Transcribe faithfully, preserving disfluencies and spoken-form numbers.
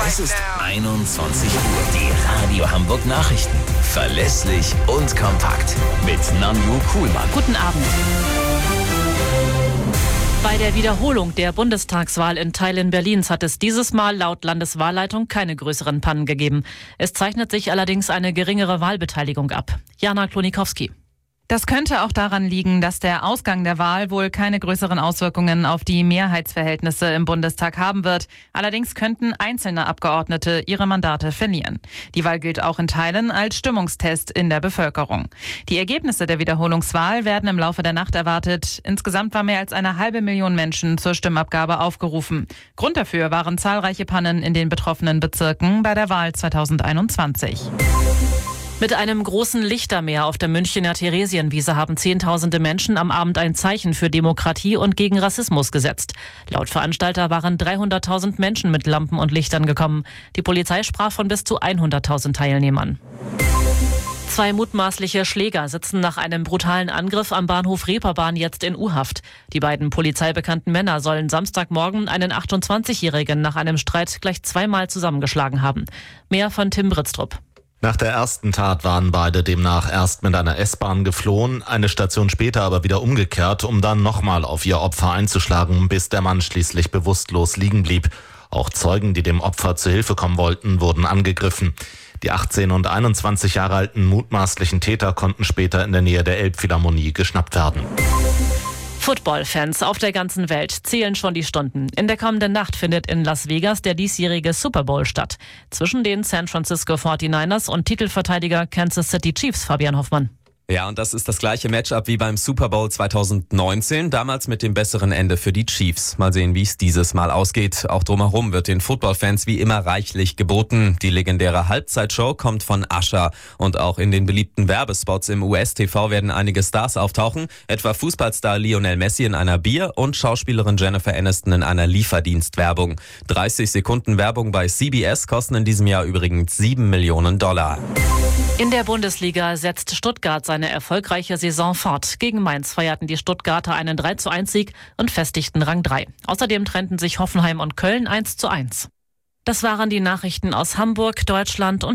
Es ist einundzwanzig Uhr. Die Radio Hamburg Nachrichten. Verlässlich und kompakt. Mit Nanju Kuhlmann. Guten Abend. Bei der Wiederholung der Bundestagswahl in Teilen Berlins hat es dieses Mal laut Landeswahlleitung keine größeren Pannen gegeben. Es zeichnet sich allerdings eine geringere Wahlbeteiligung ab. Jana Klonikowski. Das könnte auch daran liegen, dass der Ausgang der Wahl wohl keine größeren Auswirkungen auf die Mehrheitsverhältnisse im Bundestag haben wird. Allerdings könnten einzelne Abgeordnete ihre Mandate verlieren. Die Wahl gilt auch in Teilen als Stimmungstest in der Bevölkerung. Die Ergebnisse der Wiederholungswahl werden im Laufe der Nacht erwartet. Insgesamt war mehr als eine halbe Million Menschen zur Stimmabgabe aufgerufen. Grund dafür waren zahlreiche Pannen in den betroffenen Bezirken bei der Wahl zweitausendeinundzwanzig. Mit einem großen Lichtermeer auf der Münchener Theresienwiese haben Zehntausende Menschen am Abend ein Zeichen für Demokratie und gegen Rassismus gesetzt. Laut Veranstalter waren dreihunderttausend Menschen mit Lampen und Lichtern gekommen. Die Polizei sprach von bis zu hunderttausend Teilnehmern. Zwei mutmaßliche Schläger sitzen nach einem brutalen Angriff am Bahnhof Reeperbahn jetzt in U-Haft. Die beiden polizeibekannten Männer sollen Samstagmorgen einen achtundzwanzigjährigen nach einem Streit gleich zweimal zusammengeschlagen haben. Mehr von Tim Britztrup. Nach der ersten Tat waren beide demnach erst mit einer S-Bahn geflohen, eine Station später aber wieder umgekehrt, um dann nochmal auf ihr Opfer einzuschlagen, bis der Mann schließlich bewusstlos liegen blieb. Auch Zeugen, die dem Opfer zu Hilfe kommen wollten, wurden angegriffen. Die achtzehn und einundzwanzig Jahre alten mutmaßlichen Täter konnten später in der Nähe der Elbphilharmonie geschnappt werden. Football-Fans auf der ganzen Welt zählen schon die Stunden. In der kommenden Nacht findet in Las Vegas der diesjährige Super Bowl statt. Zwischen den San Francisco forty-niners und Titelverteidiger Kansas City Chiefs, Fabian Hoffmann. Ja, und das ist das gleiche Matchup wie beim Super Bowl zweitausendneunzehn, damals mit dem besseren Ende für die Chiefs. Mal sehen, wie es dieses Mal ausgeht. Auch drumherum wird den Footballfans wie immer reichlich geboten. Die legendäre Halbzeitshow kommt von Usher. Und auch in den beliebten Werbespots im U S-T V werden einige Stars auftauchen, etwa Fußballstar Lionel Messi in einer Bier- und Schauspielerin Jennifer Aniston in einer Lieferdienstwerbung. dreißig Sekunden Werbung bei C B S kosten in diesem Jahr übrigens sieben Millionen Dollar. In der Bundesliga setzt Stuttgart seine erfolgreiche Saison fort. Gegen Mainz feierten die Stuttgarter einen drei zu eins Sieg und festigten Rang drei. Außerdem trennten sich Hoffenheim und Köln eins zu eins. Das waren die Nachrichten aus Hamburg, Deutschland und